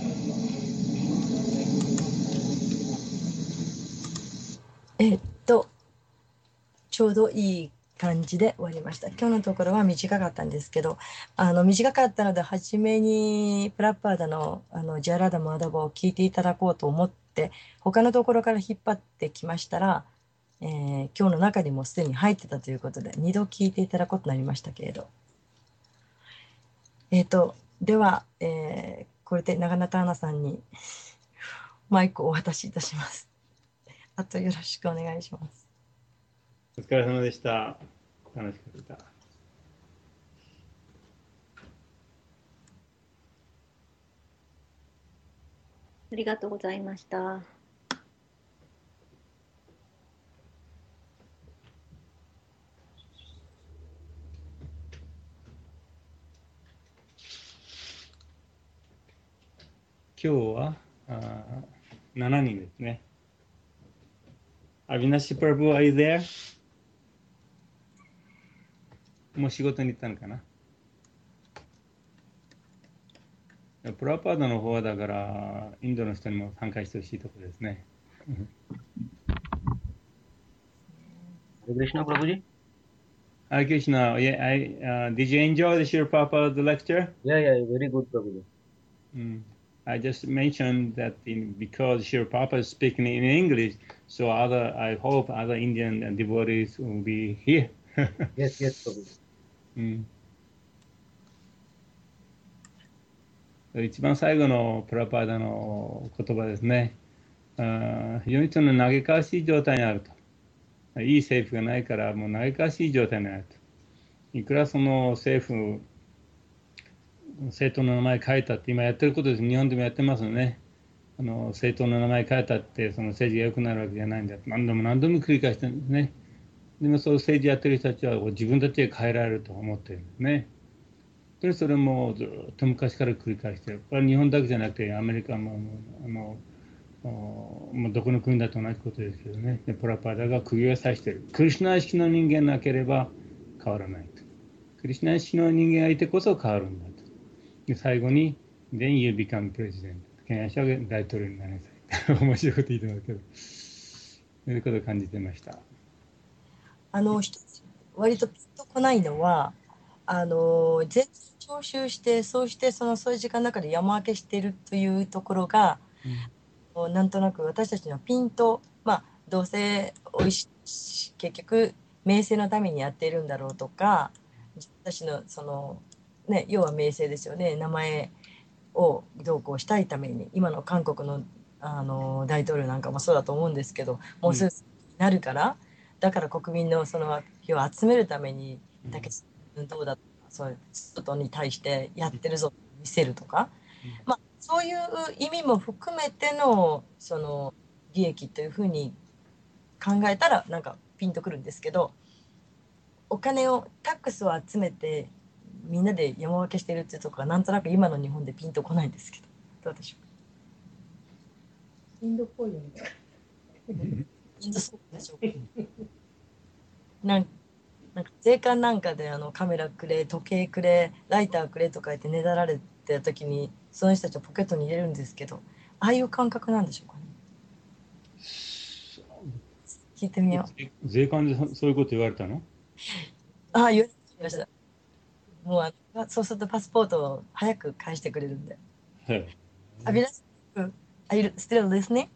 えーっと、ちょうどいい感じで終わりました。今日のところは短かったんですけど、あの短かったので、初めにプラッパーダのあのジャラダ・マダバを聞いていただこうと思って、他のところから引っ張ってきましたら、えー今日の中にもすでに入ってたということで、にど聞いていただくことになりましたけれど。えーっと、では、えーこれで長名ターナさんにマイクをお渡しいたします。あとよろしくお願いします。 お疲れ様でした。楽しかった。 ありがとうございました。 今日はあしちにんですね。アビナシプラブ、are you there? もう仕事に行ったのかな。プラパードの方はだからインドの人にも参加してほしいところですね。 Krishna Prabhuji? Hare Krishna, yeah, I, uh, did you enjoy the Srila Prabhupada lecture? Yeah, yeah, very good Prabhuji. Mm. I just mentioned that in, because Srila Prabhupada is speaking in English, so other, I hope other Indian devotees will be here. Yes, yes Prabhuji. うん一番最後のプラパーダの言葉ですね。あ非常にその嘆かわしい状態にあると。いい政府がないからもう嘆かわしい状態にあると。いくらその政府、政党の名前変えたって今やってることです。日本でもやってますよね。あの政党の名前変えたってその政治が良くなるわけじゃないんだ。何度も何度も繰り返してるんですね。でもそう政治やってる人たちは自分たちで変えられると思ってるんですね。でそれもずっと昔から繰り返してる。これは日本だけじゃなくてアメリカもあのもうどこの国だと同じことですけどね。でプラパーダが釘を刺している。クリシュナ意識の人間なければ変わらないと。クリシュナ意識の人間がいてこそ変わるんだと。で最後に Then you become president。権威者が大統領になりなさい。面白いこと言ってますけど。そういうことを感じてました。 あの一つ割とピンとこないのは、あの全徴収して、そうしてそのそういう時間の中で山分けしているというところが、うん、なんとなく私たちのピンと、まあ、どうせおいし結局名声のためにやっているんだろうとか、私のその、ね、要は名声ですよね、名前をどうこうしたいために、今の韓国の、あの大統領なんかもそうだと思うんですけど、もうすぐなるから、うん、だから国民のその票を集めるために、だけどうだ、そう外に対してやってるぞと見せるとか、うん、まあ、そういう意味も含めてのその利益というふうに考えたらなんかピンとくるんですけど、お金をタックスを集めてみんなで山分けしてるっていうところがなんとなく今の日本でピンとこないんですけど、どうでしょうか。 インドっぽいよね。 インドそうでしょうか。なんなんか税関なんかであのカメラくれ、時計くれ、ライターくれとか言ってねだられてた時にその人たちをポケットに入れるんですけど、ああいう感覚なんでしょうかね。聞いてみよう。 税関でそういうこと言われたの？ ああ、言われました。もうあのそうするとパスポートを早く返してくれるんで。はい。あ、皆さん、Are you still listening?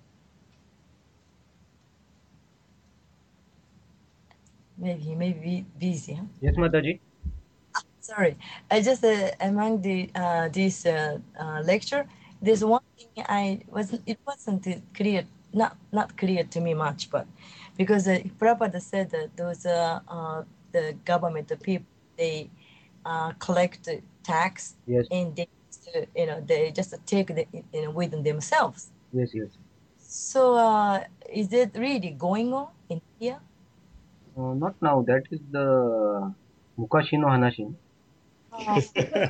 Maybe he may be busy. Huh? Yes, Mataji. Ah, sorry, I just uh, among the uh, this uh, uh, lecture, there's one thing I wasn't. It wasn't clear, not not clear to me much, but because uh, Prabhupada said that those uh, uh, the government, the people, they uh, collect tax, yes, and they you know they just take the you know within themselves. Yes, yes. So uh, is it really going on in India? Uh, not now. That is the Mukashi no Hanashi. Oh.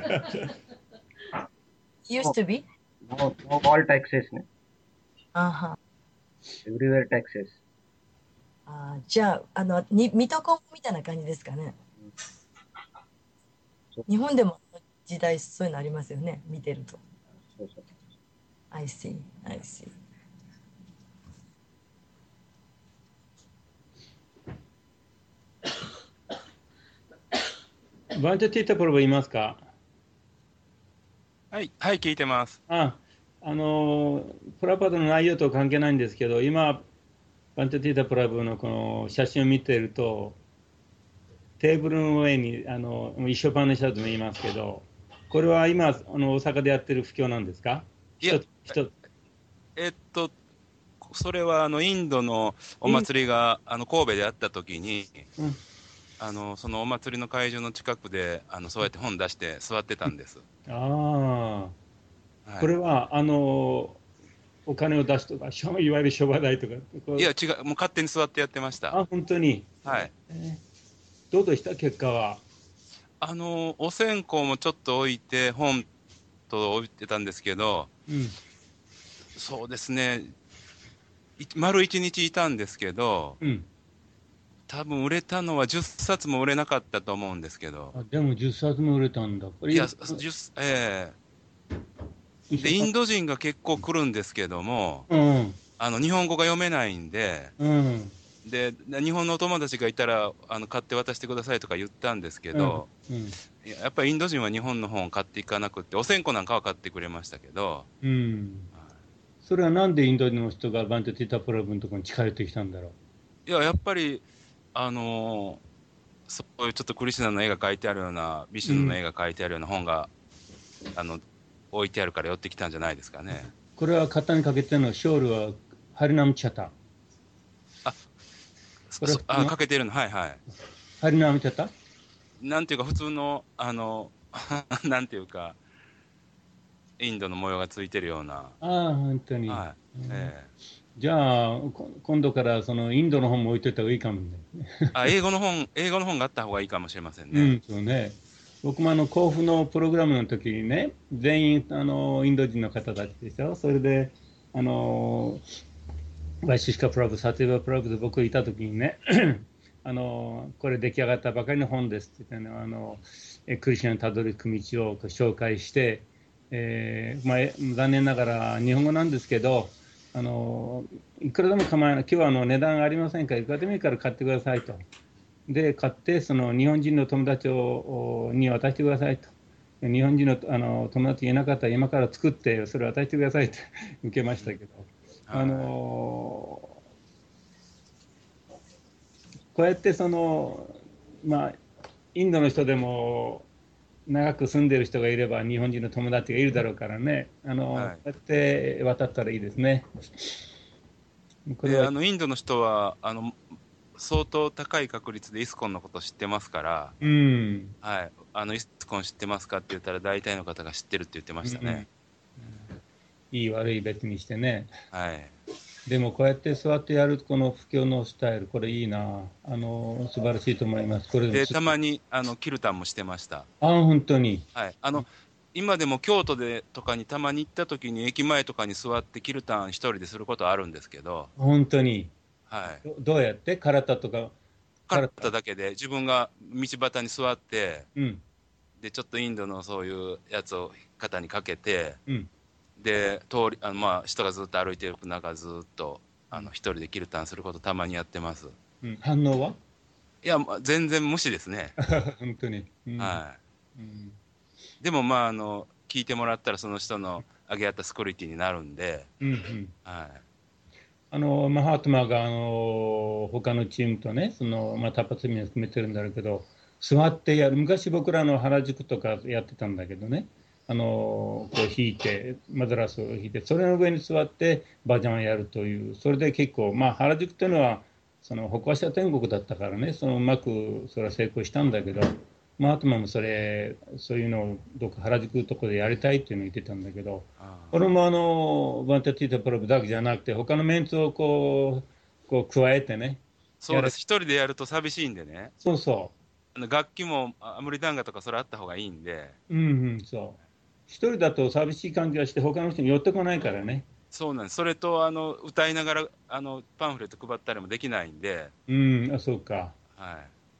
Used no, to be. No, no, all taxes. Ne? Uh-huh. Everywhere taxes. あじゃあ、あの、に水戸黄門みたいな感じですかね。日本でも時代そういうのありますよね、見てると。 そうそう。 I see, I see. バンチャティータプロブいますか？ はい、はい、聞いてます。 あ、あの、プラパドの内容と関係ないんですけど、今、バンチャティータプラブのこの写真を見ていると、テーブルの上にあの一緒パンのシャツも言いますけど、これは今、あの大阪でやってる布教なんですか？ いや、えっと、それはあのインドのお祭りがあの神戸であったときに、うん、あのそのお祭りの会場の近くであのそうやって本出して座ってたんです。 ああ、はい、これはあのお金を出すとか、いわゆる商売代とか。 いや、違う、もう勝手に座ってやってました。 あ、本当に。 はい。 えー、どうでした、結果は。 あのお線香もちょっと置いて、本と置いてたんですけど、うん、そうですね、丸一日いたんですけど、うん、多分売れたのはじゅっさつも売れなかったと思うんですけど。 あ、でもじゅっさつも売れたんだ。 いや、ええー、で、インド人が結構来るんですけども、うん、あの日本語が読めないんで、うん、で日本のお友達がいたらあの買って渡してくださいとか言ったんですけど、うんうん、やっぱりインド人は日本の本を買っていかなくて、お線香なんかは買ってくれましたけど、うん、 それはなんでインドの人がバンチャティタプラブのところに近寄ってきたんだろう。いや、やっぱりあのー、そういうちょっとクリシュナの絵が描いてあるような、ビシュヌの絵が描いてあるような本が、うん、あの置いてあるから寄ってきたんじゃないですかね。 これは肩にかけてのショールはハリナムチャタ。 あ、これあかけてるの、はいはい。 ハリナムチャタ？ なんていうか普通のあのなんていうかインドの模様がついてるような。 ああ、本当に。 はい。うん、えーじゃあ今度からそのインドの本も置いといた方がいいかもね。 あ、英語の本、英語の本があった方がいいかもしれませんね。 うん、そうね。僕もあの甲府のプログラムの時にね、全員あのインド人の方たちでしょ。それであのワイシシカプラブ、サティバプラブで僕いた時にね、あのこれ出来上がったばかりの本ですって言って、ね、あのクリシュナにたどり着く道を紹介して、えーまあ、残念ながら日本語なんですけど。あのいくらでも構わない、今日はあの値段ありませんからいくらでもいいから買ってくださいと。で買ってその日本人の友達をに渡してくださいと。 日本人の、あの友達がいなかったら今から作ってそれを与えてくださいって受けましたけど、あのこうやってそのまあインドの人でも長く住んでる人がいれば日本人の友達がいるだろうからね、あの、はい、こうやって渡ったらいいですね。 これはであのインドの人はあの相当高い確率でイスコンのこと知ってますから、 うん、 はい、あのイスコン知ってますかって言ったら大体の方が知ってるって言ってましたね。 うん、いい悪い別にしてね。 はい。 でもこうやって座ってやるこの布教のスタイル、これいいな、あの素晴らしいと思います。これでたまにあのキルタンもしてました。 あ、本当に。 はい。あの、うん、今でも京都でとかにたまに行った時に駅前とかに座ってキルタン一人ですることあるんですけど。 本当に。 はい。 ど, どうやって体とか。 体だけで自分が道端に座って、 うん、 でちょっとインドのそういうやつを肩にかけて、 うん、 で通りあの、まあ、人がずっと歩いてる中ずっとあの一人でキルタンすることたまにやってます。 うん、反応はいや、まあ、全然無視ですね。 本当に、 うん、はい、 うん、 でもまああの聞いてもらったらその人の上げ合ったスクリティになるんで、 うんうん、 はい、 あのマハートマがあの他のチームとね、そのまあタパツミを含めてるんだろうけど、座ってやる、昔僕らの原宿とかやってたんだけどね、あのこう引いてマドラスを引いてそれの上に座ってバジャンをやるという、それで結構まあ原宿というのはその歩行者天国だったからね、そのうまくそれは成功したんだけど、マハートマもそれそういうのをどっか原宿とこでやりたいっていうのを言ってたんだけど、これもあのバンタティータプロブだけじゃなくて他のメンツをこうこう加えてね。 そうです、一人でやると寂しいんでね。 そうそう、 楽器もアムリダンガとかそれあった方がいいんで。 うんうん、そう。一人だと寂しい感じがして他の人に寄ってこないからね。 そうなんです。それとあの歌いながらあのパンフレット配ったりもできないんで。 うん、あ、そうか。 はい。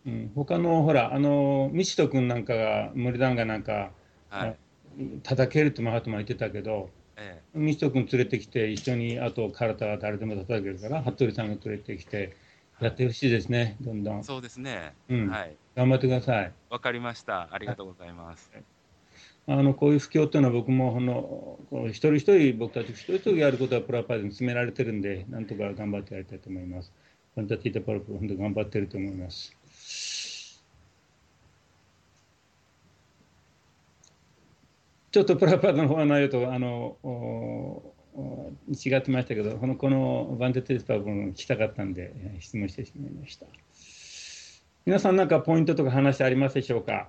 うん、他のほらあのミシト君なんかがアムリダンガなんか、はい、叩けるってマハトマ言ってたけど、ええ、ミシト君連れてきて一緒にあと体は誰でも叩けるから服部さんが連れてきて。やってほしいですね、どんどん。 そうですね。 うん、 はい。 頑張ってください。 わかりました。ありがとうございます。 あのこういう布教というのは僕もこのこう一人一人僕たち一人一人やることはプラパーで進められてるんで、なんとか頑張ってやりたいと思います。ファンタティータパラプ本当に頑張ってると思います。ちょっとプラパーの方の内容とあの違ってましたけど、このこのバンテティスパーも聞きたかったんで質問してしまいました。皆さん何かポイントとか話ありますでしょうか。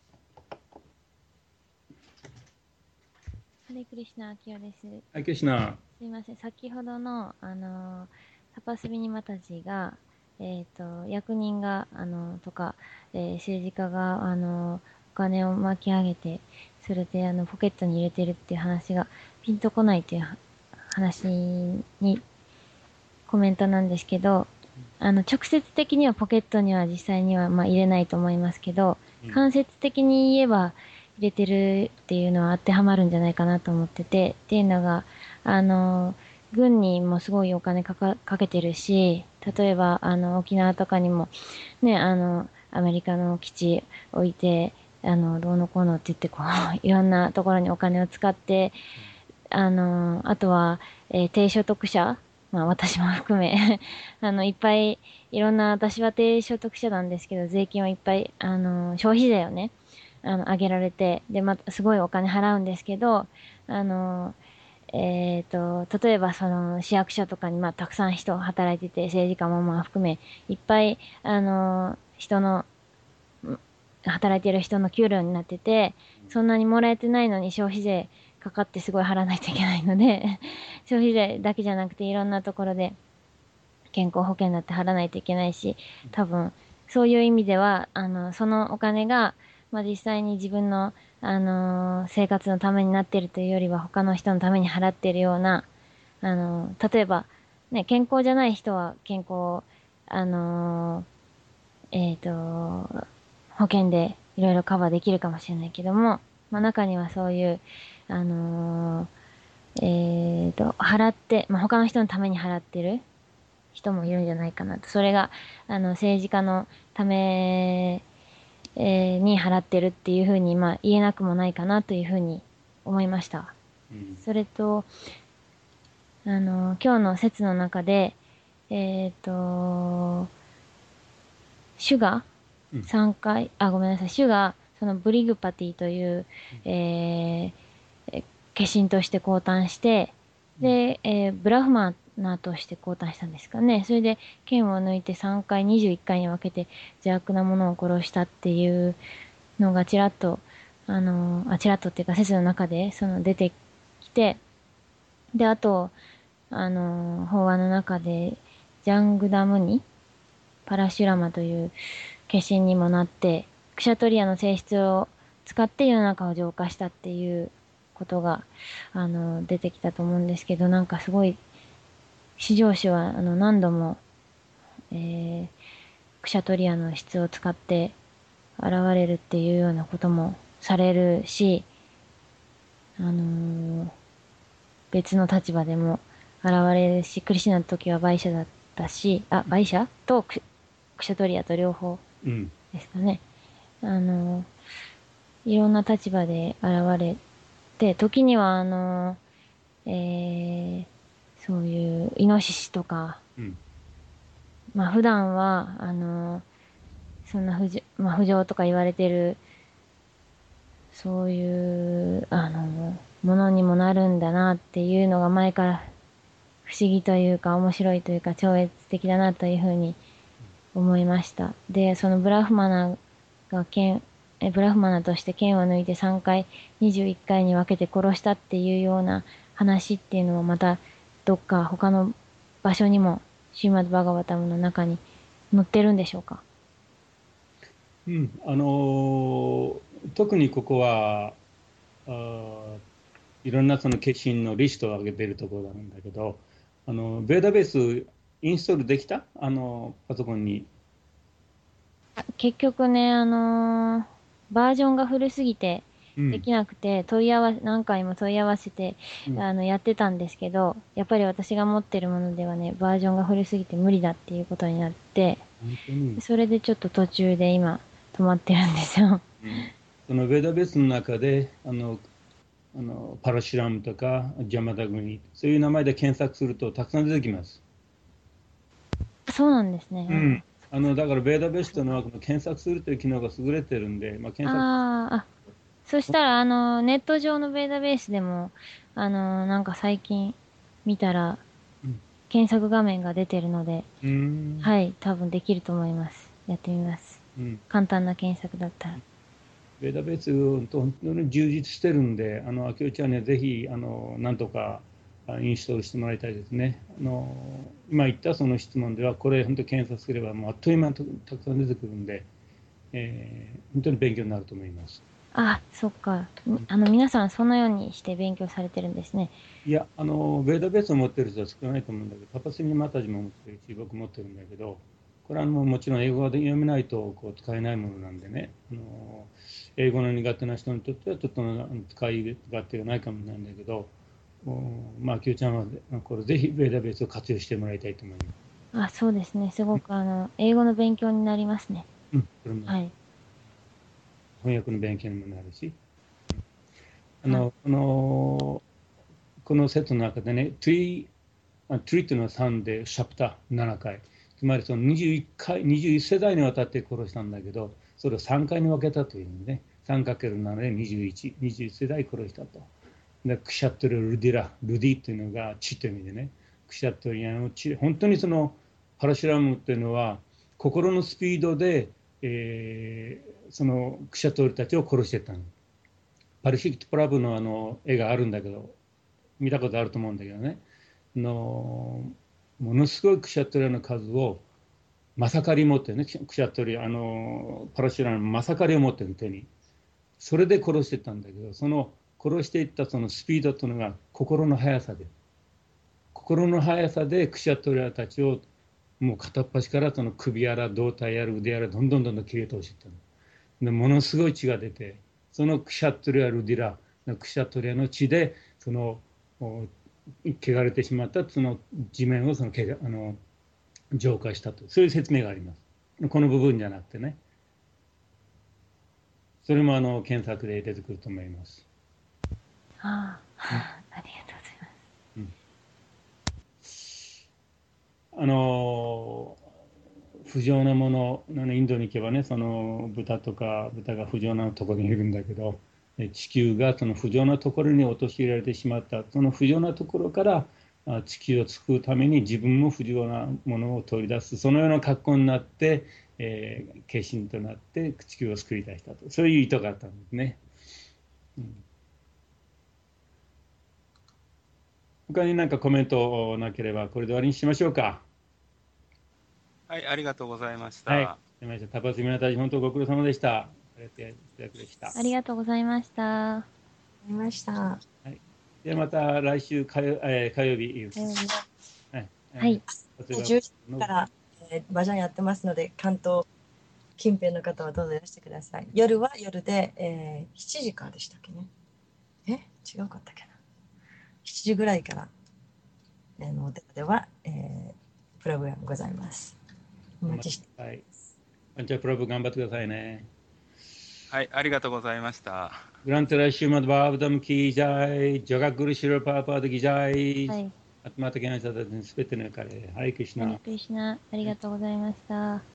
ハレクリシナ、アキヨです。 はい、クリシナ。 すみません、先ほどのあのタパスビニマタジが、えっ、ー、と役人があのとか、えー、政治家があのお金を巻き上げて、それであのポケットに入れてるっていう話がピンとこないっていう話にコメントなんですけど、あの直接的にはポケットには実際にはまあ入れないと思いますけど、間接的に言えば入れてるっていうのは当てはまるんじゃないかなと思ってて、っていうのがあの軍にもすごいお金かか、かけてるし、例えばあの沖縄とかにもね、あのアメリカの基地置いてあのどうのこうのって言ってこういろんなところにお金を使って、あのあとは、えー、低所得者、まあ私も含めあのいっぱいいろんな、私は低所得者なんですけど、税金をいっぱいあの消費税をねあの上げられて、でまたすごいお金払うんですけど、あのえーと例えばその市役所とかにまあたくさん人働いてて、政治家もまあ含めいっぱいあの人の働いてる人の給料になってて、そんなにもらえてないのに消費税かかってすごい払わないといけないので消費税だけじゃなくていろんなところで健康保険だって払わないといけないし、多分そういう意味ではあのそのお金が、まあ、実際に自分の、あのー、生活のためになっているというよりは他の人のために払っているような、あのー、例えば、ね、健康じゃない人は健康、あのー、えっと保険でいろいろカバーできるかもしれないけども、まあ、中にはそういう、あのー、えーと、払って、まあ、他の人のために払ってる人もいるんじゃないかなと。それが、あの、政治家のため、ええーに払ってるっていうふうに、まあ、言えなくもないかなというふうに思いました。 うん、 それと、あの、今日の説の中で、えっと、主がさんかい、あ、ごめんなさい、主がそのブリグパティという、えー、化身として降誕して、で、えーブラフマナーとして降誕したんですかね。それで剣を抜いてさんかい、にじゅういっかいに分けて邪悪なものを殺したっていうのがちらっと、あの、あ、ちらっとっていうか説の中でその出てきて、で、あと、あの、法話の中で、ジャングダムニ、パラシュラマという化身にもなって、クシャトリアの性質を使って世の中を浄化したっていうことが、あの、出てきたと思うんですけど、なんかすごい、至上主は、あの、何度も、えー、クシャトリアの質を使って現れるっていうようなこともされるし、あのー別の立場でも現れるし、クリシュナの時はバイシャだったし、あ、バイシャとククシャトリアと両方うんですかね。あの、いろんな立場で現れて、時にはあの、えー、そういうイノシシとか、 うんまあ普段は、あの、そんな不浄、まあ不浄とか言われてる、そういう、あの、ものにもなるんだなっていうのが前から不思議というか面白いというか超越的だなというふうに思いました。で、そのブラフマナが剣、えブラフマナとして剣を抜いてさんかい、にじゅういっかいに分けて殺したっていうような話っていうのもまたどっか他の場所にもシーマッド・バガバタムの中に載ってるんでしょうか。 うん、あのー特にここはあいろんなその化身のリストを上げているところなんだけど、あのベーダベースインストールできたあのパソコンに。 結局ね、あのーバージョンが古すぎてうんできなくて、問い合わせ、何回も問い合わせて、 うんあの、やってたんですけど、やっぱり私が持ってるものではね、バージョンが古すぎて無理だっていうことになって、 本当に、 それでちょっと途中で今、止まってるんですよ。 うん、そのベーダベースの中であのあのパラシュラムとかジャマダグニ、そういう名前で検索するとたくさん出てきます。 そうなんですね。 うん、あのだからベーダベースというのはこの検索するという機能が優れてるんで、まあ、検索ああ、あ、そしたら、あの、ネット上のベータベースでも、あの、なんか最近見たら、 うん検索画面が出てるので、 うーん、 はい、多分できると思います。やってみます。 うん、 簡単な検索だったら。 ベーダベース本当に充実してるんで、あの秋代ちゃんにはぜひあのなんとかあインストールしてもらいたいですね。あの今言ったその質問では、これ本当検索すればもうあっという間にたくさん出てくるんで、えー本当に勉強になると思います。 あ、そっか。みあの、皆さんそのようにして勉強されてるんですね。 いや、あのベーダベースを持ってる人は少ないと思うんだけど、タパスミマタジも持ってるし、僕持ってるんだけど、これはもうもちろん英語で読めないとこう使えないものなんでね、あの英語の苦手な人にとってはちょっと使い勝手がないかもしれないんだけど、まあ、きゅうちゃんはこれぜひベーダベースを活用してもらいたいと思いまあ、そうですね。すごく、あの、英語の勉強になりますね。 す。うん、それもはい。 翻訳の勉強にもなるし、あのこのこの説の中でね、トゥリー、トゥリーというのはさんで、シャプターななかい、つまりそのにじゅういっかい、にじゅういっ世代にわたって殺したんだけど、それをさんかいに分けたというね、さんかけるななでにじゅういち、にじゅういっ世代殺したと。でクシャトリルディラ、ルディというのが血という意味でね、クシャトリアの血、本当にそのパラシュラムというのは、心のスピードで、えー、そのクシャトリたちを殺していったの。パリシキト・プラブのあの絵があるんだけど、見たことあると思うんだけどね、のものすごいクシャトリアの数をマサカリ持ってね、クシャトリア、あのパラシュラムのマサカリを持ってる手に、それで殺していったんだけど、その殺していったそのスピードというのが心の速さで、心の速さでクシャトリアたちをもう片っ端からその首やら胴体やら腕やらどんどんどんどん切り通していったの。でものすごい血が出て、そのクシャトリア・ルディラのクシャトリアの血でその汚れてしまったその地面をそのけあの浄化したと、そういう説明があります。この部分じゃなくてね。 それもあの検索で出てくると思います。 ああ、ありがとうございます。 うん、あの不浄なもの、インドに行けばね、その豚とか豚が不浄なところにいるんだけど、地球がその不浄なところに陥れられてしまった、その不浄なところから地球を救うために自分も不浄なものを取り出す、そのような格好になって、えー、化身となって地球を救い出したと、そういう意図があったんですね。うん、他に何かコメントなければこれで終わりにしましょうか。 はい、ありがとうございました。 はい、タパスミナたち、本当ご苦労様でした。 ありがとうございました。 ありました。はい。ではまた来週火曜、えー、火曜日。 火曜日。 はい。 はい。 じゅうじから、えー、バジャンやってますので、関東近辺の方はどうぞいらしてください。夜は夜で、えー、しちじからでしたっけね。え違うかったっけな。しちじぐらいから、あのでは、えー、プログラムございます。お待ちしています。 はい。じゃあプログ頑張ってくださいね。 はい、ありがとうございました。 グランテラシュマドバーブダムキージャイ、ジョガグルシュルパーパードギジャイ、 はい。 あとまた現在すべての彼、ハリクリシナ。 ハリクリシナ、ありがとうございました。